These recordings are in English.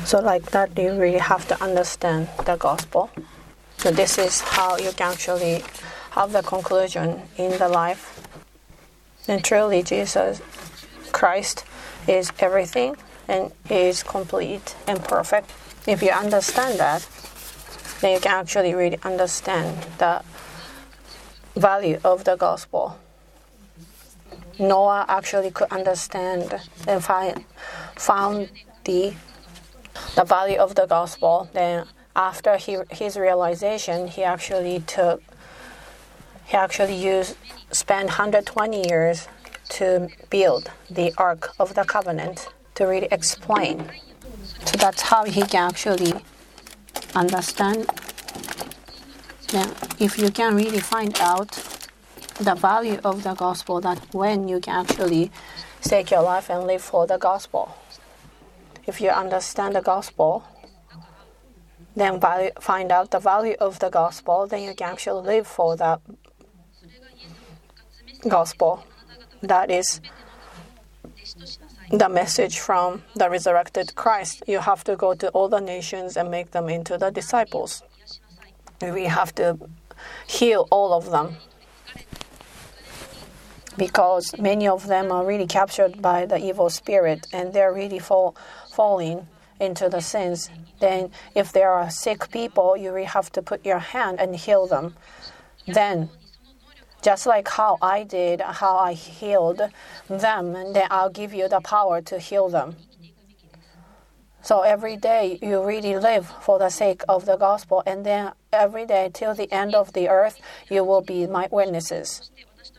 So like that, you really have to understand the gospel. So this is how you can actually have the conclusion in the life. And truly Jesus Christ is everything and is complete and perfect. If you understand that, then you can actually really understand the value of the gospel. Noah actually could understand and found the value of the gospel. Then after his realization, he actually spent 120 years to build the Ark of the Covenant, to really explain. So that's how he can actually understand. Then if you can really find out the value of the gospel, that when you can actually stake your life and live for the gospel. If you understand the gospel, then find out the value of the gospel, then you can actually live for the gospel. That is the message from the resurrected Christ. You have to go to all the nations and make them into the disciples. We have to heal all of them, because many of them are really captured by the evil spirit and they're really falling into the sins. Then if there are sick people, you really have to put your hand and heal them. Then just like how I did, how I healed them, and then I'll give you the power to heal them. So every day you really live for the sake of the gospel, and then every day till the end of the earth, you will be my witnesses.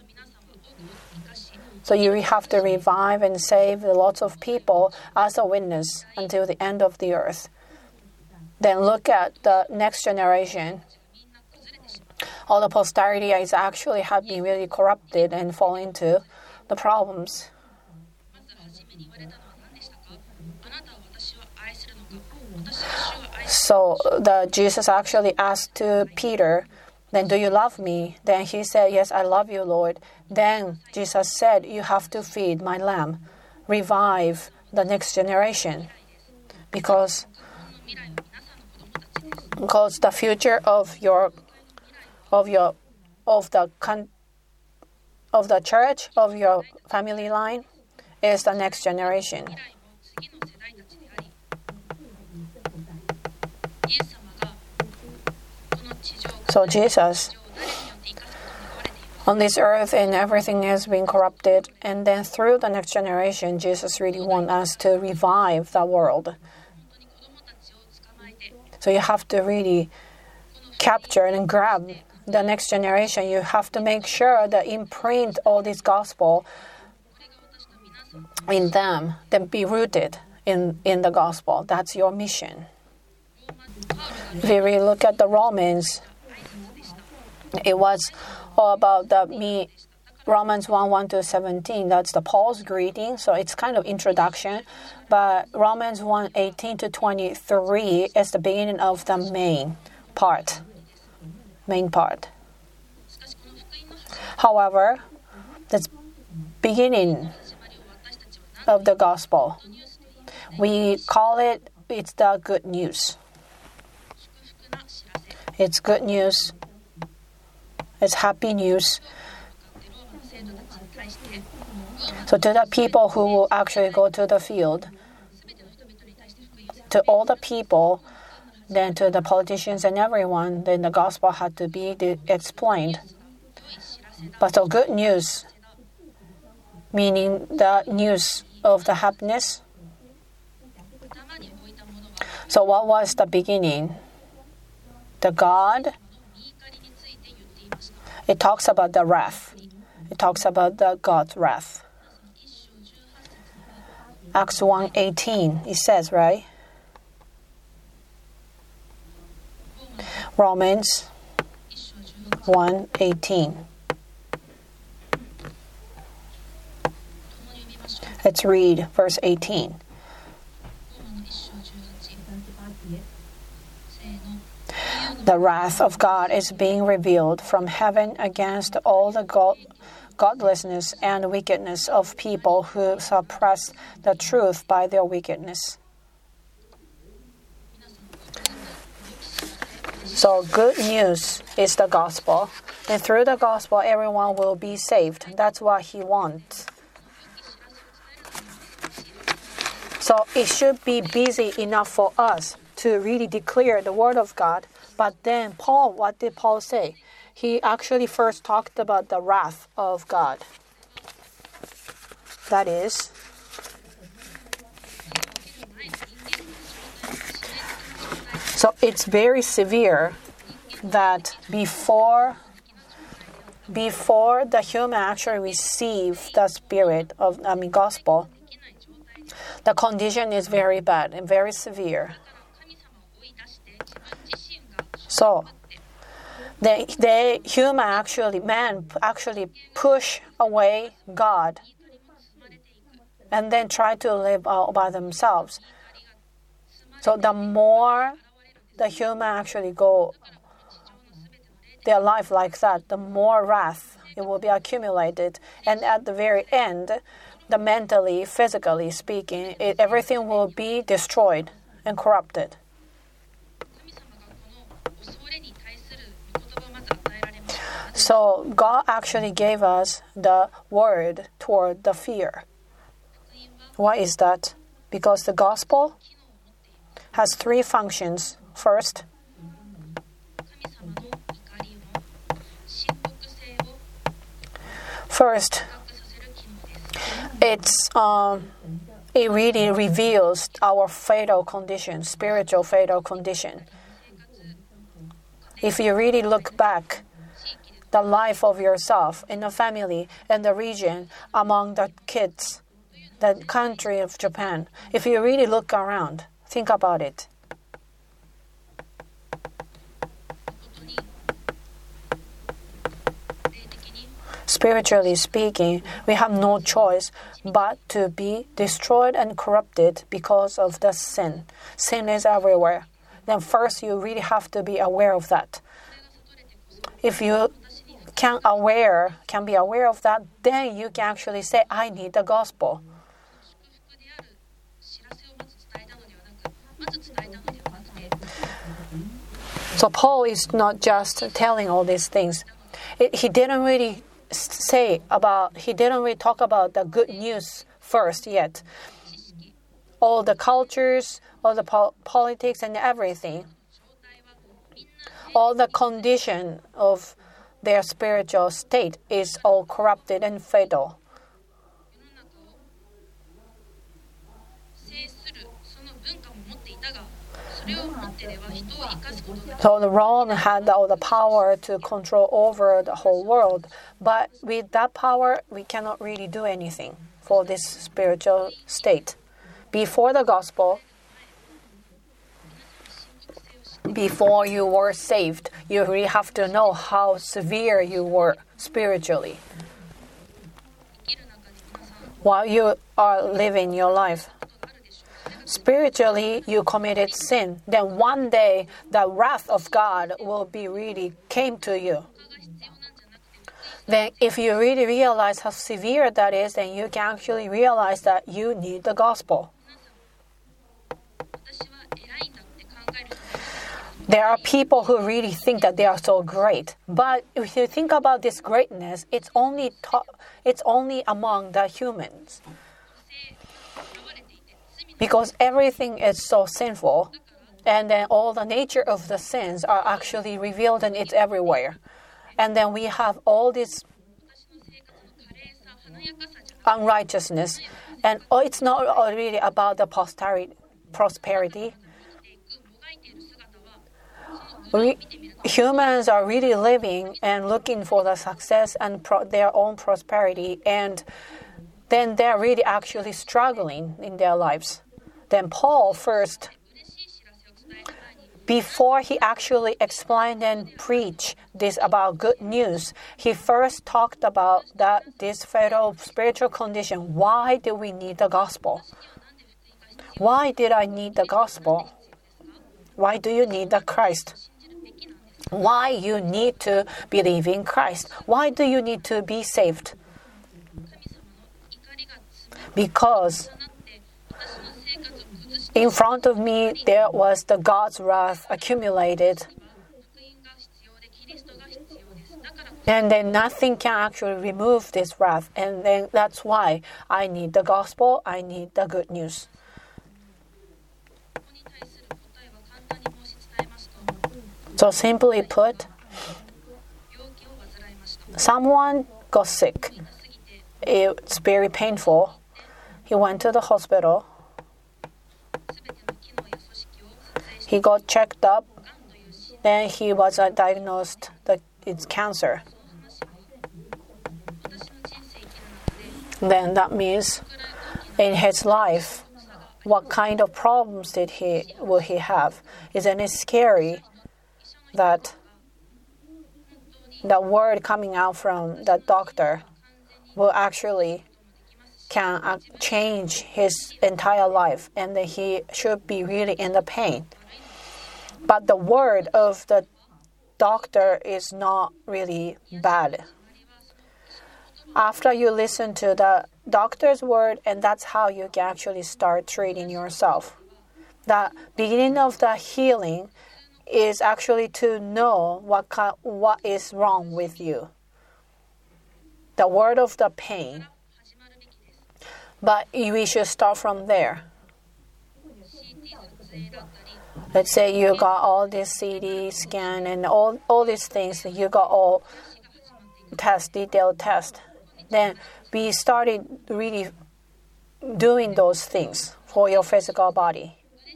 So you have to revive and save lots of people as a witness until the end of the earth. Then look at the next generation. All the posterity is actually have been really corrupted and fall into the problems. So Jesus actually asked to Peter, then do you love me? Then he said, yes, I love you, Lord. Then Jesus said, you have to feed my lamb, revive the next generation, because the future of the church, of your family line, is the next generation. So Jesus, on this earth, and everything has been corrupted, and then through the next generation, Jesus really wants us to revive the world. So you have to really capture and grab the next generation. You have to make sure that imprint all this gospel in them, then be rooted in the gospel. That's your mission. If you really look at the Romans, it was all about Romans 1:1-17. That's the Paul's greeting, so it's kind of introduction. But Romans 1:18-23 is the beginning of the main part. However, that's beginning of the gospel. We call it's the good news. It's good news. It's happy news. So to the people who will actually go to the field, to all the people, then to the politicians and everyone, then the gospel had to be explained. But the good news, meaning the news of the happiness. So what was the beginning? The God. It talks about the wrath. It talks about the God's wrath. Acts 1:18, it says, right? Romans 1:18. Let's read verse 18. The wrath of God is being revealed from heaven against all the godlessness and wickedness of people who suppress the truth by their wickedness. So good news is the gospel. And through the gospel, everyone will be saved. That's what he wants. So it should be busy enough for us to really declare the word of God. But then Paul, what did Paul say? He actually first talked about the wrath of God. That is, so it's very severe that before the human actually receive the spirit of, gospel, the condition is very bad and very severe. So man actually push away God and then try to live all by themselves. So the more the human actually go their life like that, the more wrath it will be accumulated. And at the very end, the mentally, physically speaking, everything will be destroyed and corrupted. So God actually gave us the word toward the fear. Why is that? Because the gospel has three functions. First, it really reveals our fatal condition, spiritual fatal condition. If you really look back, the life of yourself in the family, in the region, among the kids, the country of Japan, if you really look around, think about it. Spiritually speaking, we have no choice but to be destroyed and corrupted because of the sin. Sin is everywhere. Then first you really have to be aware of that. If you can be aware of that, then you can actually say, I need the gospel. So Paul is not just telling all these things. He didn't really talk about the good news first yet. All the cultures, all the politics and everything. All the condition of their spiritual state is all corrupted and fatal. So the Rome had all the power to control over the whole world. But with that power, we cannot really do anything for this spiritual state. Before the gospel, before you were saved, you really have to know how severe you were spiritually while you are living your life. Spiritually, you committed sin. Then one day, the wrath of God will be really came to you. Then if you really realize how severe that is, then you can actually realize that you need the gospel. There are people who really think that they are so great. But if you think about this greatness, it's only among the humans. Because everything is so sinful, and then all the nature of the sins are actually revealed and it's everywhere. And then we have all this unrighteousness. And it's not really about the prosperity. Humans are really living and looking for the success and their own prosperity, and then they're really actually struggling in their lives. Then Paul first, before he actually explained and preached this about good news, he first talked about this fatal spiritual condition. Why do we need the gospel? Why did I need the gospel? Why do you need the Christ? Why you need to believe in Christ? Why do you need to be saved? Because in front of me there was the God's wrath accumulated And then nothing can actually remove this wrath. And then that's why I need the gospel, I need the good news. So simply put, someone got sick. It's very painful. He went to the hospital. He got checked up. Then he was diagnosed that it's cancer. Then that means in his life, what kind of problems will he have? Isn't it scary that the word coming out from the doctor will actually can change his entire life, and that he should be really in the pain. But the word of the doctor is not really bad. After you listen to the doctor's word, and that's how you can actually start treating yourself. The beginning of the healing is actually to know what is wrong with you. The word of the pain. But we should start from there. Let's say you got all this CT scan and all these things. You got all detailed test. Then we started really doing those things for your physical body.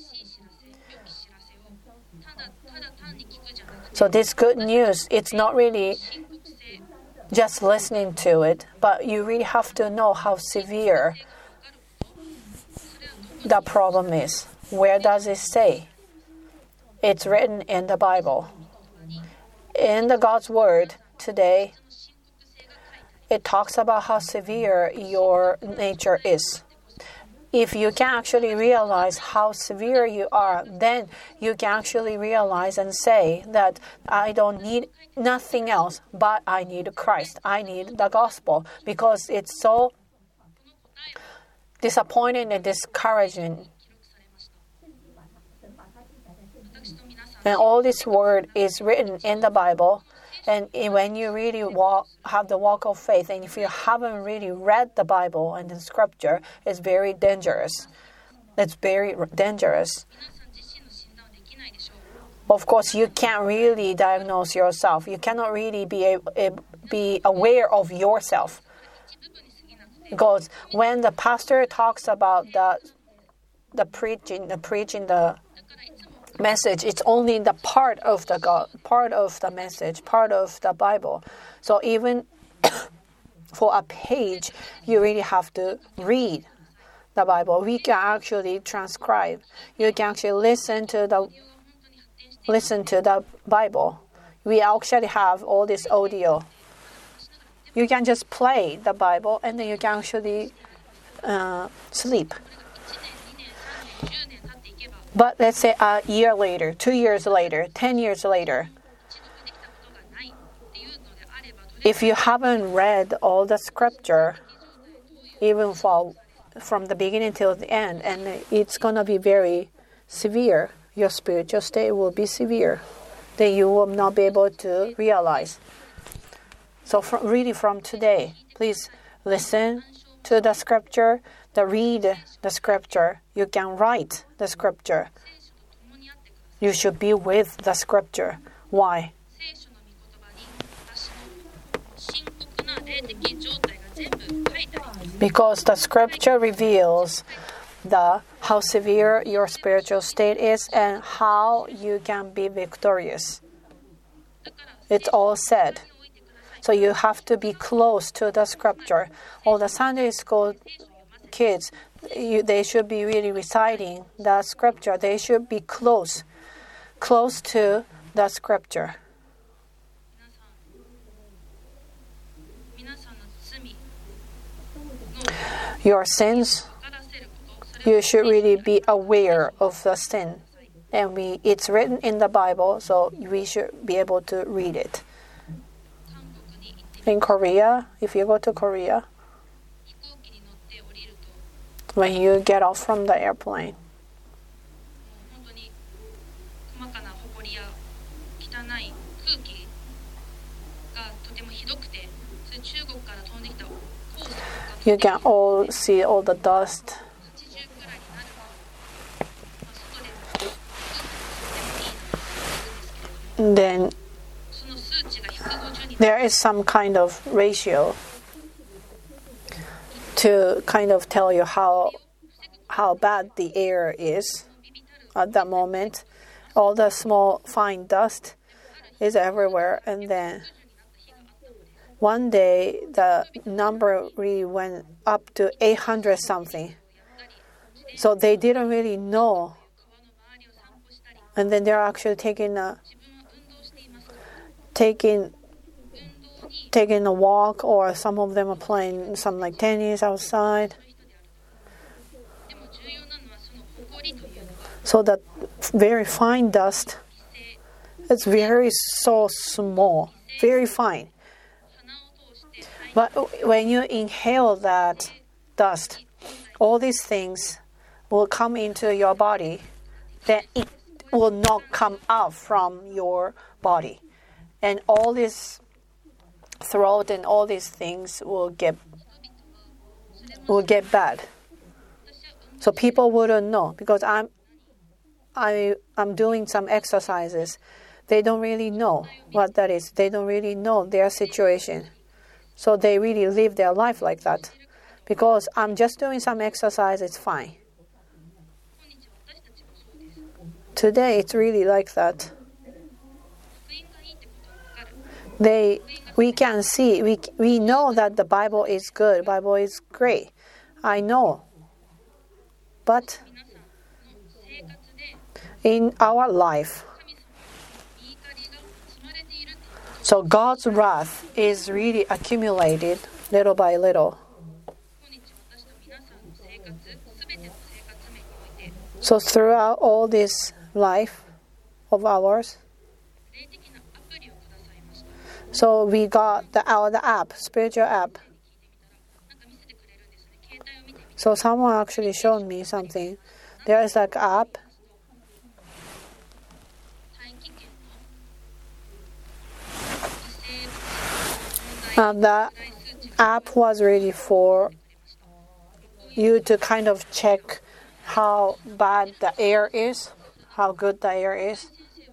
So this good news, it's not really just listening to it, but you really have to know how severe the problem is. Where does it say? It's written in the Bible. In the God's Word today, it talks about how severe your nature is. If you can actually realize how severe you are, then you can actually realize and say that I don't need nothing else, but I need Christ. I need the gospel, because it's so disappointing and discouraging. And all this word is written in the Bible. And when you really have the walk of faith, and if you haven't really read the Bible and the Scripture, it's very dangerous. It's very dangerous. Of course, you can't really diagnose yourself. You cannot really be aware of yourself. Because when the pastor talks about the preaching the message, it's only the part of the message, part of the Bible. So even for a page, you really have to read the Bible. We can actually transcribe. You can actually listen to the Bible. We actually have all this audio. You can just play the Bible, and then you can actually sleep. But let's say a year later, 2 years later, 10 years later, if you haven't read all the Scripture, even from the beginning till the end, and it's going to be very severe, your spiritual state will be severe, then you will not be able to realize. So really from today, please listen to the Scripture, read the Scripture. You can write the Scripture. You should be with the Scripture. Why? Because the Scripture reveals how severe your spiritual state is and how you can be victorious. It's all said. So you have to be close to the Scripture. All the Sunday school kids, they should be really reciting the Scripture. They should be close to the Scripture. Your sins, you should really be aware of the sin. And it's written in the Bible, so we should be able to read it. In Korea, if you go to Korea, when you get off from the airplane, You can all see all the dust. Then there is some kind of ratio to kind of tell you how bad the air is at that moment. All the small fine dust is everywhere, and then one day the number really went up to 800 something. So they didn't really know. And then they're actually taking a walk, or some of them are playing some like tennis outside. So that very fine dust, it's very so small, very fine. But when you inhale that dust, all these things will come into your body, then it will not come out from your body. And all this throat and all these things will get bad. So people wouldn't know, because I'm doing some exercises. They don't really know what that is. They don't really know their situation. So they really live their life like that. Because I'm just doing some exercise, it's fine. Today it's really like that. We can see, we know that the Bible is good, Bible is great. I know. But in our life, so God's wrath is really accumulated little by little. So throughout all this life of ours, so we got the app, spiritual app. So someone actually showed me something. There is like app. The app was really for you to kind of check how bad the air is, how good the air is.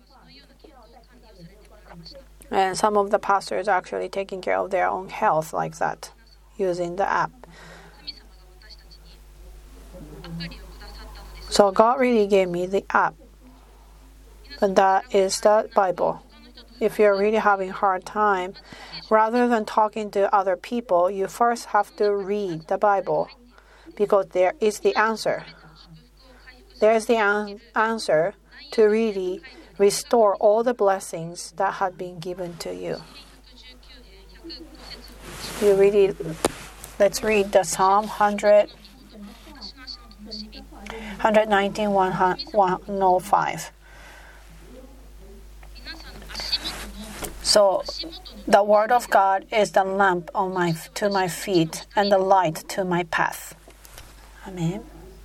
And some of the pastors are actually taking care of their own health like that, using the app. So God really gave me the app. And that is the Bible. If you're really having a hard time, rather than talking to other people, you first have to read the Bible, because there is the answer. There is the answer to really restore all the blessings that had been given to you. Let's read the Psalm 119, 105. So the word of God is the lamp to my feet and the light to my path. Amen.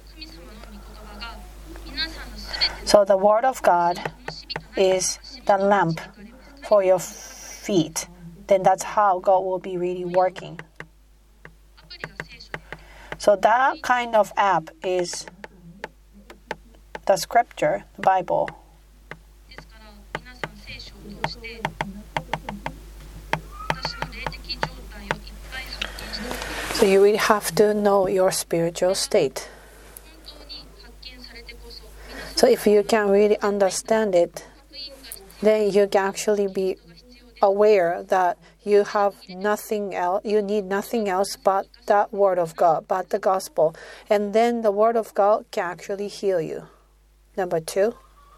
So the word of God is the lamp for your feet. Then that's how God will be really working. So that kind of app is the scripture, the Bible. So you really have to know your spiritual state. So if you can really understand it, then you can actually be aware that you have nothing else, you need nothing else but that word of God, but the gospel. And then the word of God can actually heal you. Number 2.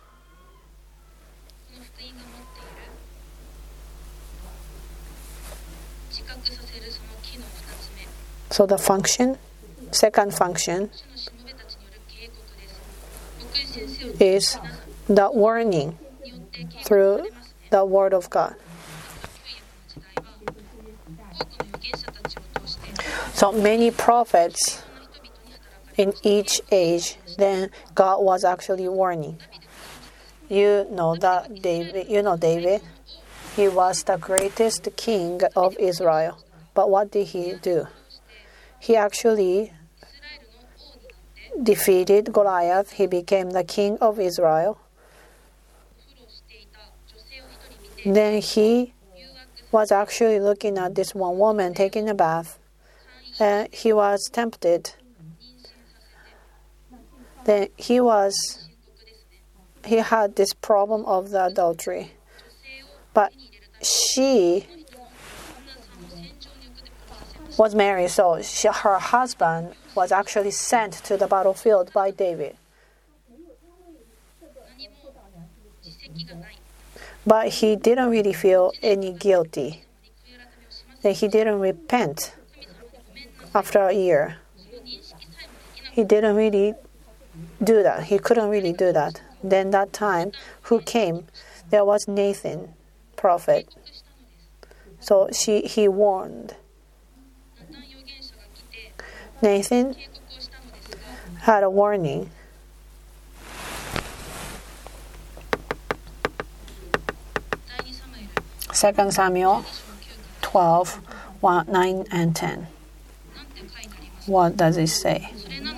So the function, second function, is the warning through the word of God. So many prophets in each age, then God was actually warning. You know David. He was the greatest king of Israel. But what did he do? He actually defeated Goliath. He became the king of Israel. Then he was actually looking at this one woman taking a bath, and he was tempted. Then he had this problem of the adultery. But she was married, so her husband was actually sent to the battlefield by David. But he didn't really feel any guilty. Then he didn't repent after a year. He didn't really do that. He couldn't really do that. Then that time, who came? There was Nathan, prophet. So he warned. Nathan had a warning. Second Samuel 12, 9 and 10. What does it say?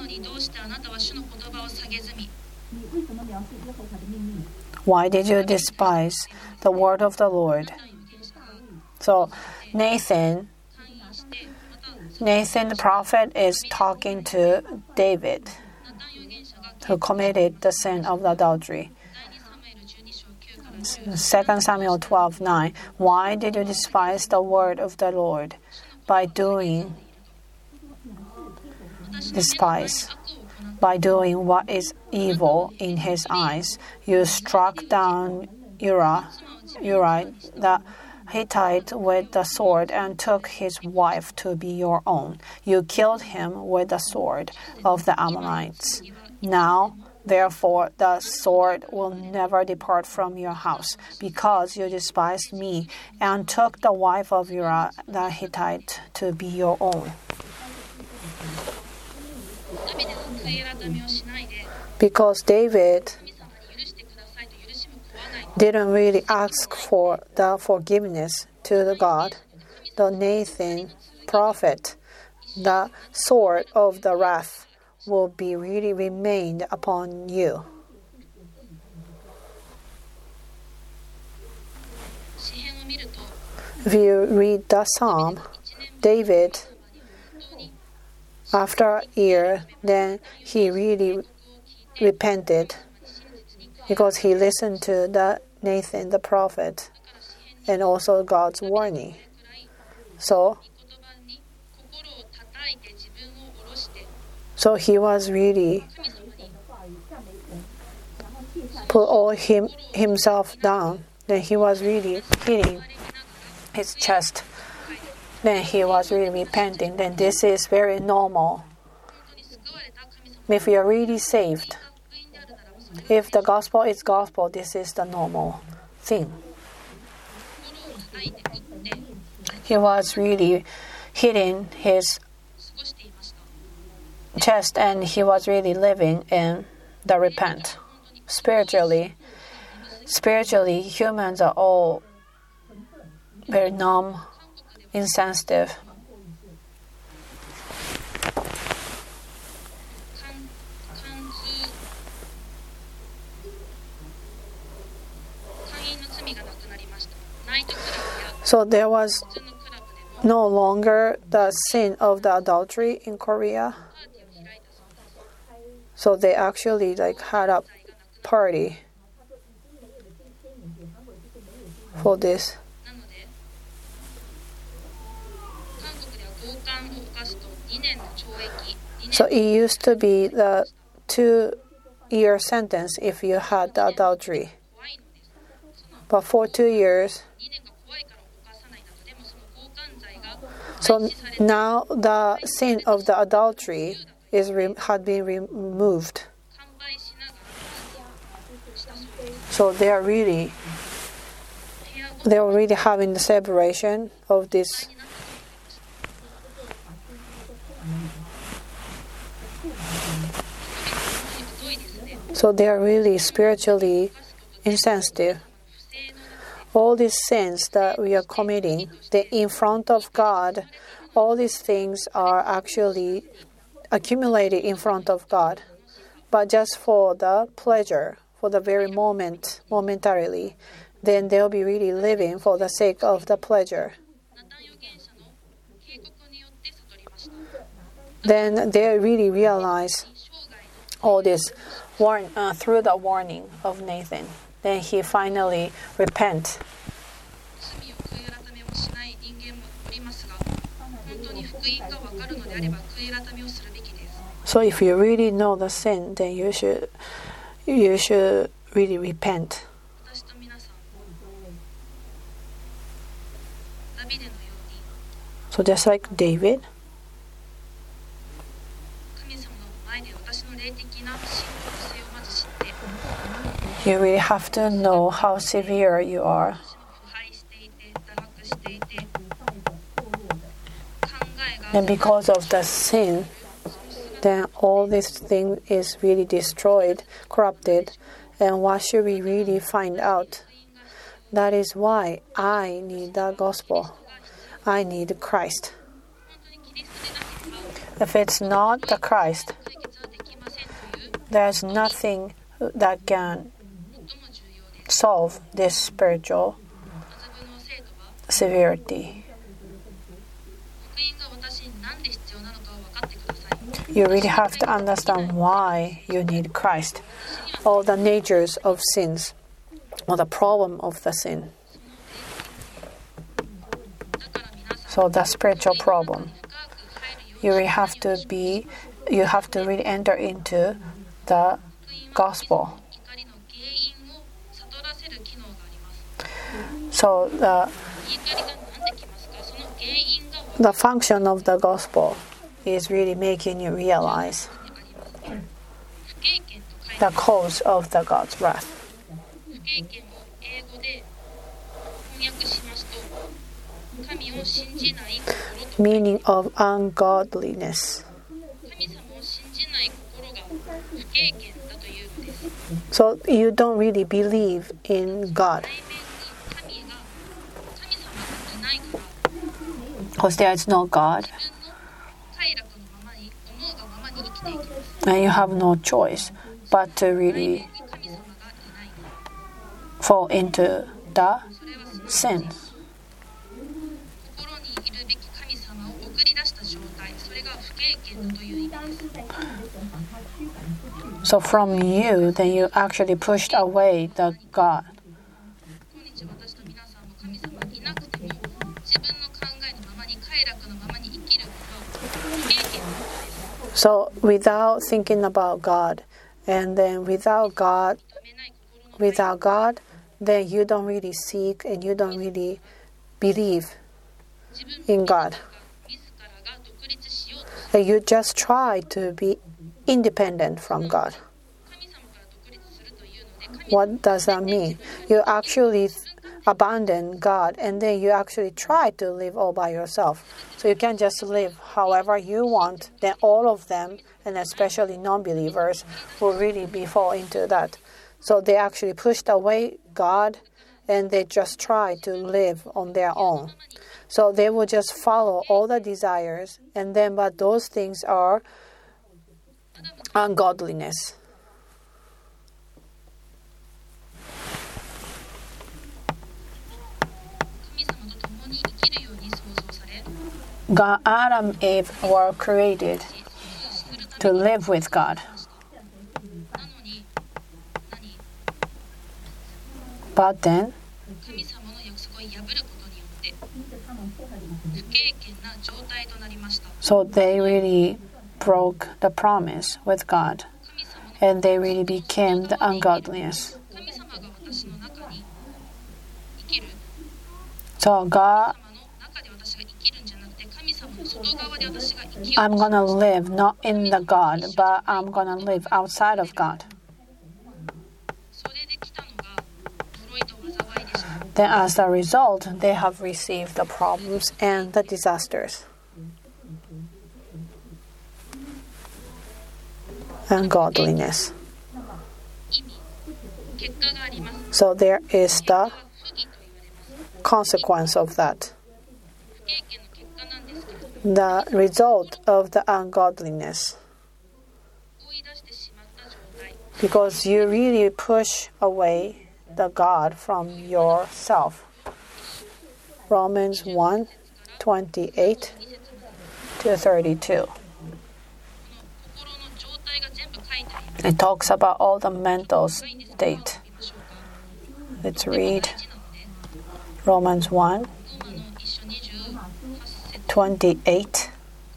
Why did you despise the word of the Lord? So Nathan the prophet is talking to David, who committed the sin of adultery. 2 Samuel 12:9. Why did you despise the word of the Lord? By doing what is evil in his eyes. You struck down Uriah the Hittite with the sword and took his wife to be your own. You killed him with the sword of the Ammonites. Now, therefore, the sword will never depart from your house, because you despised me and took the wife of Uriah the Hittite to be your own. Because David didn't really ask for the forgiveness to the God, the Nathan prophet, the sword of the wrath will be really remained upon you. If you read the Psalm, David, after a year, then he really repented because he listened to the Nathan the prophet and also God's warning. So he was really put all himself down. Then he was really hitting his chest. Then he was really repenting. Then this is very normal. If you are really saved, if the gospel is gospel, this is the normal thing. He was really hitting his chest and he was really living in the repent. Spiritually, humans are all very numb, insensitive. So there was no longer the sin of the adultery in Korea. So they actually had a party for this. So it used to be the 2-year sentence if you had the adultery. But for 2 years, so now the sin of the adultery had been removed. So they were really having the celebration of this. So they are really spiritually insensitive. all these sins that we are committing, in front of God, all these things are actually accumulated in front of God. But just for the pleasure, for the very moment, momentarily, then they'll be really living for the sake of the pleasure. Then they really realize all this through the warning of Nathan. Then he finally repents. So if you really know the sin, then you should really repent. So just like David, you really have to know how severe you are. And because of the sin, then all this thing is really destroyed, corrupted. And what should we really find out? That is why I need the gospel. I need Christ. If it's not the Christ, there's nothing that can solve this spiritual severity. You really have to understand why you need Christ, all the natures of sins, or the problem of the sin. So the spiritual problem. You have to really enter into the gospel. So the function of the gospel is really making you realize the cause of the God's wrath. Meaning of ungodliness. So you don't really believe in God. Because there is no God. And you have no choice but to really fall into the sin. So from you, then you actually pushed away the God. So without thinking about God, and then without God, then you don't really seek and you don't really believe in God. And you just try to be independent from God. What does that mean? You actually abandon God and then you actually try to live all by yourself. So you can't just live however you want. Then all of them, and especially non-believers, will really fall into that. So they actually pushed away God and they just try to live on their own. So they will just follow all the desires, and then but those things are ungodliness. God, Adam and Eve were created to live with God. But then, so they really broke the promise with God, and they really became the ungodliness. So God, I'm going to live not in the God, but I'm going to live outside of God. Then as a result, they have received the problems and the disasters. Ungodliness. So there is the consequence of that. The result of the ungodliness. Because you really push away the God from yourself. Romans 1:28 to 32. It talks about all the mental state. Let's read Romans 1:28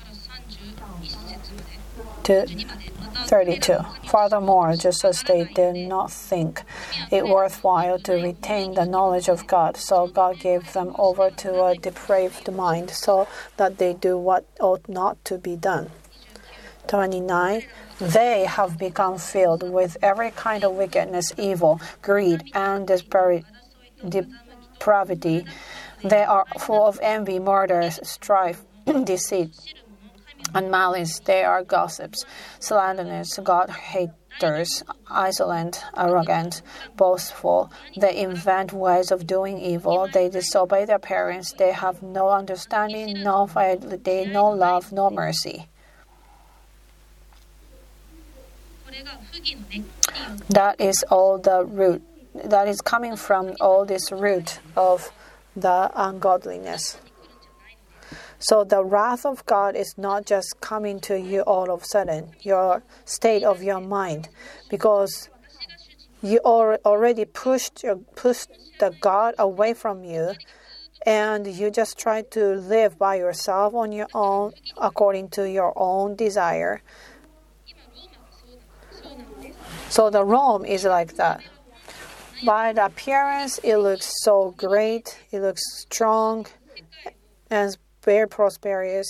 to 32. Furthermore, just as they did not think it worthwhile to retain the knowledge of God, so God gave them over to a depraved mind, so that they do what ought not to be done. 29. They have become filled with every kind of wickedness, evil, greed, and depravity. They are full of envy, murder, strife, deceit, and malice. They are gossips, slanderers, God-haters, insolent, arrogant, boastful. They invent ways of doing evil. They disobey their parents. They have no understanding, no fidelity, no love, no mercy. That is all the root. That is coming from all this root of the ungodliness. So the wrath of God is not just coming to you all of a sudden, your state of your mind, because you already pushed the God away from you, and you just try to live by yourself on your own, according to your own desire. So the Rome is like that. By the appearance, it looks so great, it looks strong, and very prosperous.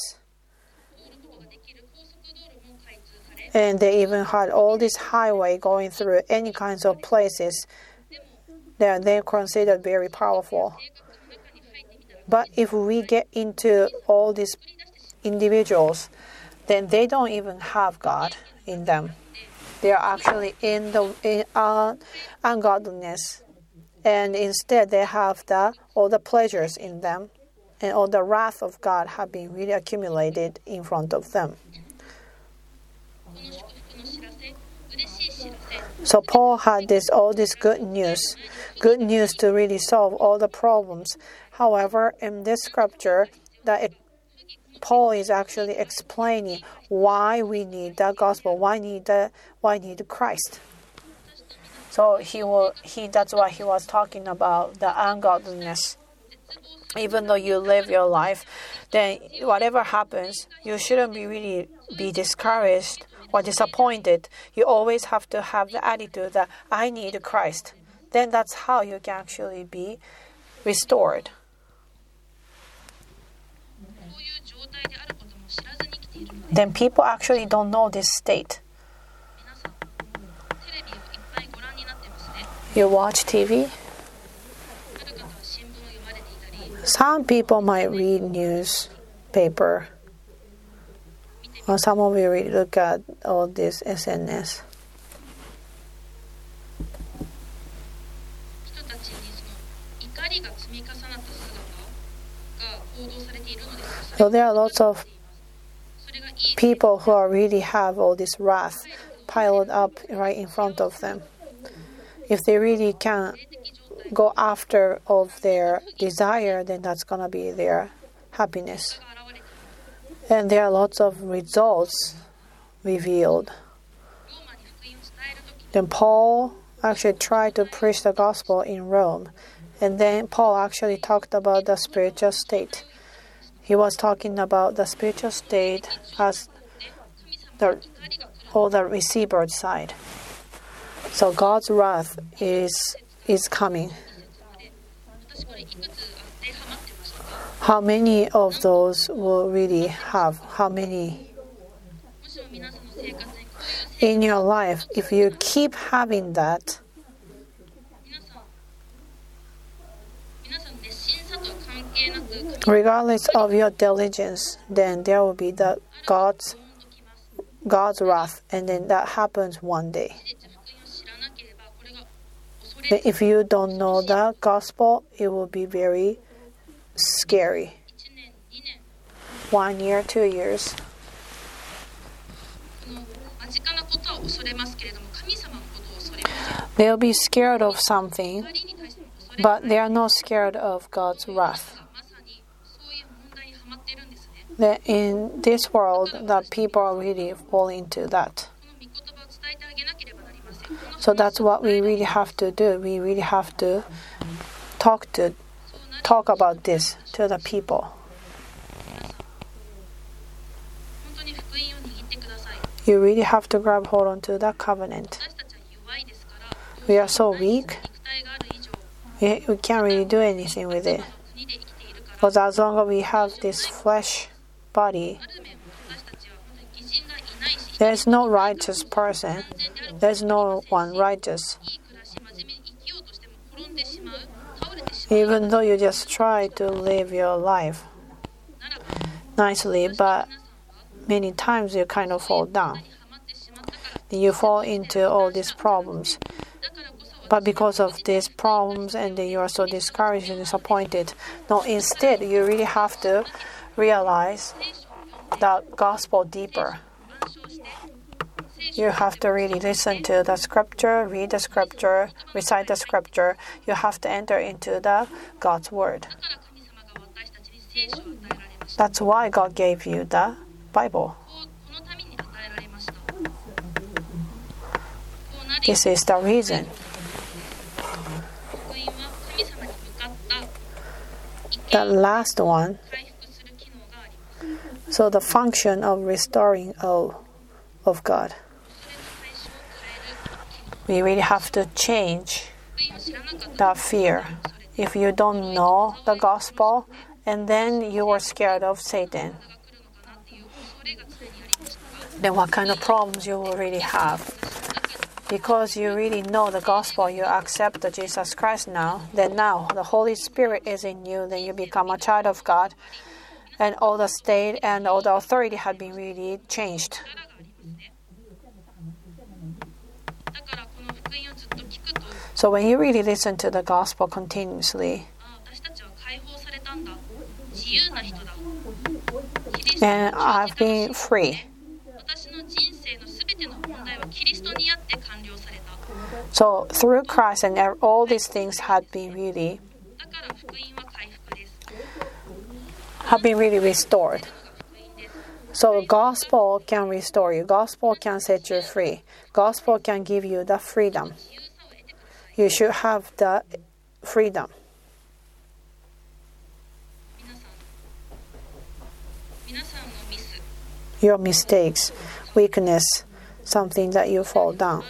And they even had all this highway going through any kinds of places that they're considered very powerful. But if we get into all these individuals, then they don't even have God in them. They are actually in ungodliness, and instead they have all the pleasures in them, and all the wrath of God have been really accumulated in front of them. So Paul had all this good news to really solve all the problems. However, in this scripture, Paul is actually explaining why we need the gospel, why need Christ. So that's why he was talking about the ungodliness. Even though you live your life, then whatever happens, you shouldn't be discouraged or disappointed. You always have to have the attitude that I need Christ. Then that's how you can actually be restored. Then people actually don't know this state. You watch TV? Some people might read newspaper. Or some of you look at all this SNS. So there are lots of people who really have all this wrath piled up right in front of them. If they really can go after of their desire, then that's going to be their happiness. And there are lots of results revealed. Then Paul actually tried to preach the gospel in Rome. And then Paul actually talked about the spiritual state. He was talking about the spiritual state as the receiver side. So God's wrath is coming. How many of those will really have? How many? In your life, if you keep having that, regardless of your diligence, then there will be God's wrath, and then that happens one day. If you don't know the gospel, it will be very scary. 1 year, 2 years. 間近なことは恐れますけれども、神様のことを恐れません。 They'll be scared of something, but they are not scared of God's wrath. まさにそういう問題にはまっているんですね。 That in this world, that people are really falling into that. この御言葉を伝えてあげなければなりません。 So that's what we really have to do. We really have to talk about this to the people. 本当に福音を握ってください。 You really have to grab hold onto that covenant. 私たちは弱いですから、 We are so weak, 肉体がある以上、 we can't really do anything with it. 国で生きているから、 But as long as we have this flesh body, ある面私たちは本当に義人がいないし、 there's no righteous person. There's no one righteous. いい暮らし、真面目に生きようとしても転んでしまう、倒れてしまう Even though you just try to live your life ならば、 nicely, but many times you kind of fall down. はまってしまったから、 You fall into all these problems. だからこそ But because of these problems and then you are so discouraged and disappointed. No, instead, you really have to realize the gospel deeper. 暗唱して、 You have to really listen to the scripture, read the scripture, recite the scripture. You have to enter into the God's word. だから神様が私たちに聖書を与えられました。 That's why God gave you the Bible. このために与えられました。こうなり、 This is the reason. 福音は神様に向かった一 The 見 last one. 回復する機能があります。 So the function of restoring all of God. それの対象を変える機能。 We really have to change 福音を知らなかった the fear. If you don't know the gospel, and then you are scared of Satan, が来るのかなっていう恐れが常にありましたが、 then what kind of problems you will really have? Because you really know the gospel, you accept the Jesus Christ now, then now the Holy Spirit is in you, then you become a child of God, and all the state and all the authority had been really changed. 力がありますね。だからこの福音をずっと聞くと、 So when you really listen to the gospel continuously, ああ、私たちは解放されたんだ。自由な人だ。キリスト and の I've been free. 私の人生のすべての問題はキリストにあって完了された。 So through Christ and all these things had been really だから福音は回復です。 have been really restored. 福音です。 So gospel can restore you. Gospel can set you free. Gospel can give you the freedom. 自由さを得てください。 You should have the freedom. 皆さんのミス、 Your mistakes, weakness, something that you fall down.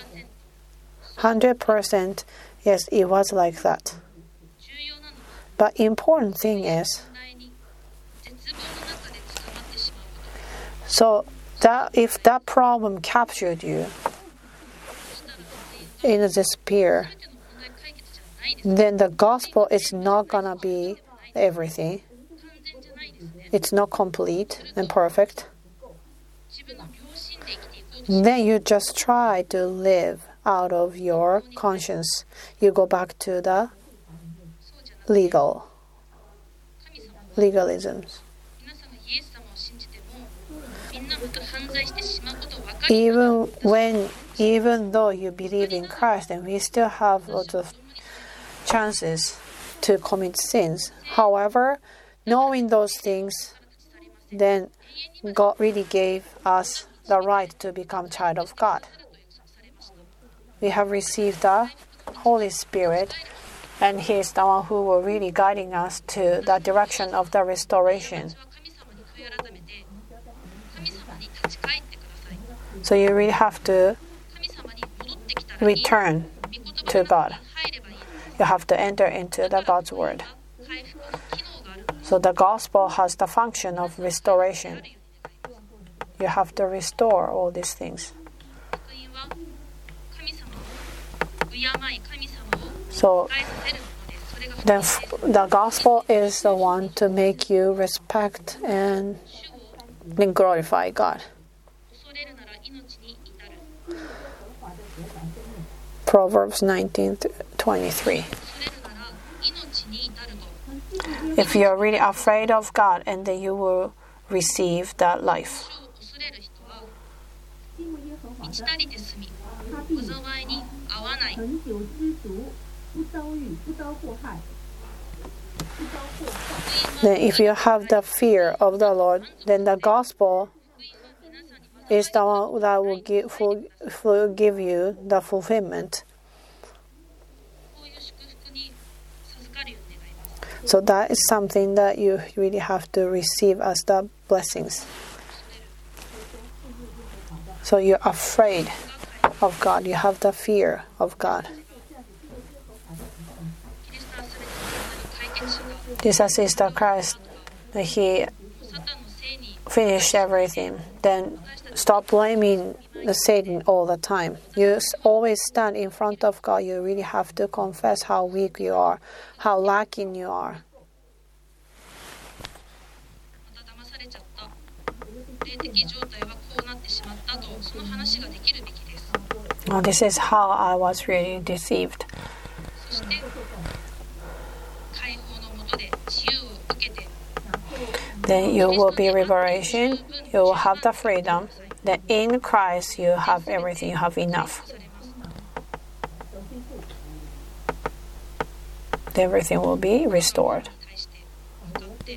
100%, yes, it was like that. 重要なのは But important thing is, 問題に絶望の中で捕まってしまうことです。 so that if that problem captured you そしたら福音が in a despair, 全ての問題解決じゃないです。 then the gospel is not gonna be everything. 完全じゃないですね。 It's not complete and perfect. 自分の良心で生きていこうとし Then you just try to live out of your conscience. You go back to the そうじゃなくて、 legal 神様は legalisms. 皆さんがイエス様を信じても、みんなまた犯罪してしまうことを分かりながら Even though you believe in Christ, and we still have lots of chances to commit sins. However, knowing those things, then God really gave us the right to become child of God. We have received the Holy Spirit, and He is the one who will really guiding us to the direction of the restoration. 私は神様に悔い改めて、神様に立ち返ってください。 So you really have to 神様に戻ってきたらいい。 return 御言葉 to の中 God. に入ればいい。 You have to enter into the God's word. 回復の機能があるので、 So the gospel has the function of restoration. あるように願います。 You have to restore all these things. 福音は神様を敬い、神様を So 返させるものです。それが福 then 音です。 the gospel is the one to make you respect and 主を then glorify God. 恐れるなら命に至る。 Proverbs 19:20. 23. 恐れるなら命に至ると If you're really afraid of God, and then you will receive that life. 主を恐れる人は満ち足りて住み災いに遭わない Then if you have the fear of the Lord, then the gospel is the one that will give you the fulfillment. こういう祝福に授かるように願います So that is something that you really have to receive as the blessings. So you're afraid of God. You have the fear of God. キリストは全ての問題の解決者が Jesus is the Christ. He サタンのせいに finished everything. Then stop blaming the Satan all the time. You always stand in front of God. You really have to confess how weak you are, how lacking you are. また騙されちゃった霊的状態はこうなってしまったとその話ができるべきです Oh, this is how I was really deceived. そして解放のもとで自由を受けて Then you will be liberation. You will have the freedom. Then in Christ you have everything. You have enough. されます Everything will be restored. 対して向かって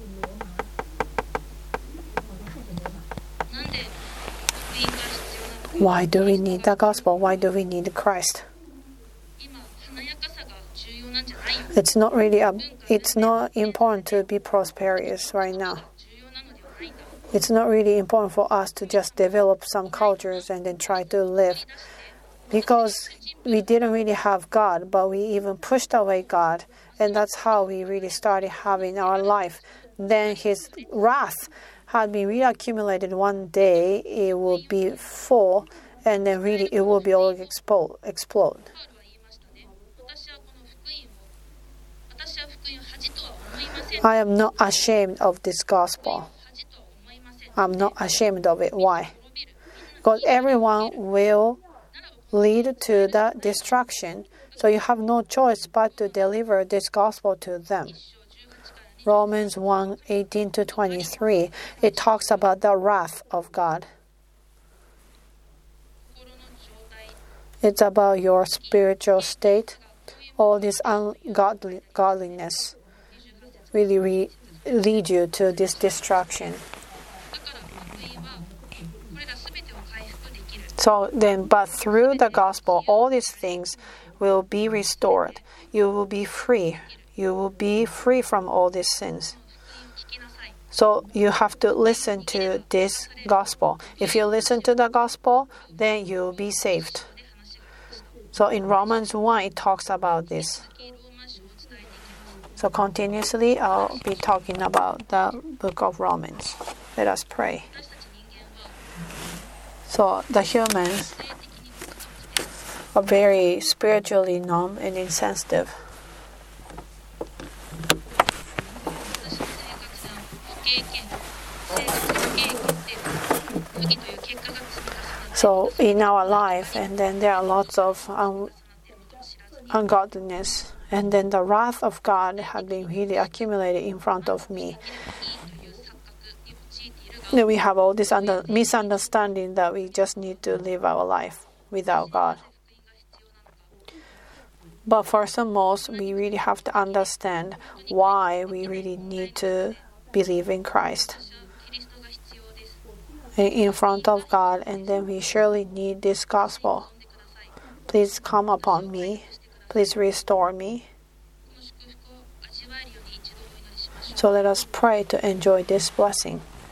なんで福音が必要なのか Why do we need the gospel? Why do we need Christ? 今華やかさが重要なんじゃないよ It's not really it's not important to be prosperous right now. 重要なのではないんだ It's not really important for us to just develop some cultures and then try to live. Because we didn't really have God, but we even pushed away God. And that's how we really started having our life. Then His wrath had been reaccumulated one day. It will be full, and then really it will be all explode. パウロは言いましたね私はこの福音を恥とは思いません I am not ashamed of this gospel. 恥とは思いません I'm not ashamed of it. Why? Because everyone will lead to the destruction. So you have no choice but to deliver this gospel to them. Romans 1:18-23. It talks about the wrath of God. 心の状態 It's about your spiritual state. All this ungodliness really lead you to this destruction. だから福音はこれらすべてを回復できる So then, but through the gospel, all these things will be restored. You will be free. You will be free from all these sins. 福音を聞きなさい So you have to listen to this gospel. If you listen to the gospel, then you will be saved. で話が来ました So in Romans 1, it talks about this. 先ローマ書を伝えていきます So continuously, I'll be talking about the book of Romans. Let us pray. 私たち人間は So the humans 性的に不可能で are very spiritually numb and insensitive. 私の正確な不経験生活不経験で不義という結果が積み重なって So in our life, and then there are lots of 重なっていることを知らずに ungodliness, and then the wrath of God had been really accumulated in front of me. いいという錯覚に陥っているが Then we have all this misunderstanding that we just need to live our life without God. 福音が必要なのか But first and most, we really have to understand why we really need to believe in Christ 私はキリストが必要です in front of God, and then we surely need this gospel. 飛んでください Please come upon me. Please restore me. この祝福を味わえるように一度お祈りしましょう So let us pray to enjoy this blessing.